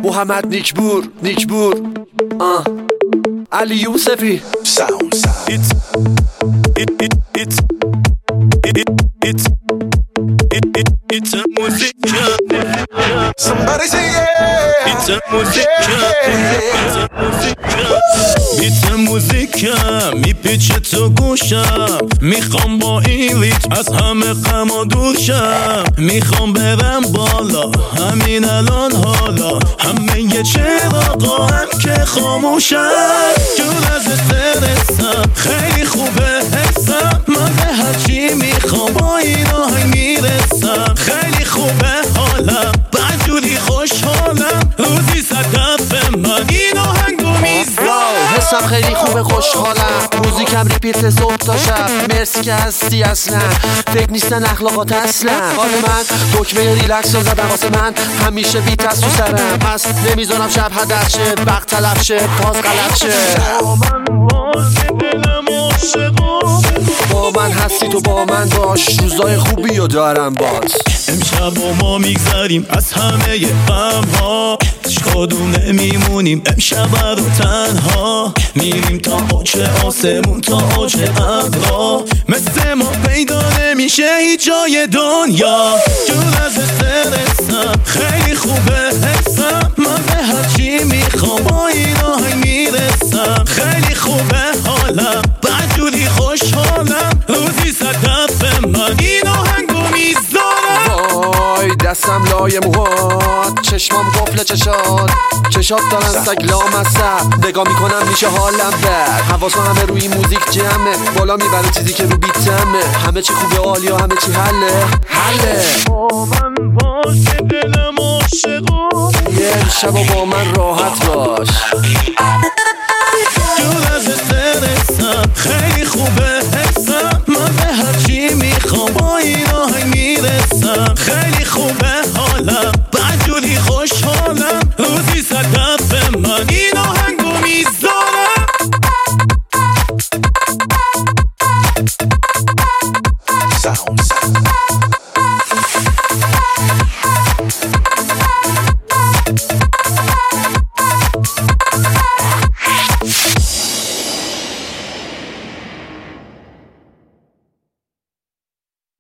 محمد نیکبور علی یوسفی It's a music. Somebody say yeah. It's a music. It's a music. میپیچه تو گوشم، میخوام با این ریتم از همه غم دورشم، میخوام برم بالا همین الان حالا، همه یه چراغا هم که خاموشم، جور از استرسم خیلی خوبه حسم، من به هرچی میخوام با این آهنگ میرسم، خیلی خوبه حالم بدجوری خوشحالم، روزی 100 دفعه من این آهنگو میزنم، حسم خیلی خوبه خوشحالم، موزیکم ریپیت صبح تا شب، مرسی که هستی اصلا، فکر نیستن اخلاقات اصلا، حال من دکمه ریلکس رو زدم واسه من، همیشه بیت از تو سرم پس نمیذارم شب هدر شه، وقت تلف شه باز غلط شه، با من هستی تو با من باش، روزای خوبی رو دارم باز، امشب با ما میگذریم از همه غم ها، کدوم نمیمونیم امشب رو تنها، میریم تا اوج آسمون تا اوج ابرا، مثل ما پیدا نمیشه هیچ جای دنیا، جور از استرسم خیلی خوبه حسم، من به هرچی میخوام با این آهنگ میرسم، خیلی خوبه حالم بدجوری خوشحالم، روزی 100 دفعه من این آهنگو میذارم، وای دستم لای موهات، چشمام قفل چشات دارن سگ لامصب، نگاه میکنم میشه حالم بد، حواسم همه روی موزیک جمعه، بالا میبره چیزی که رو بیتمه، همه چی خوبه عالی و همه چی حله با من باش که دلم عاشقو، یه شب با من راحت باش.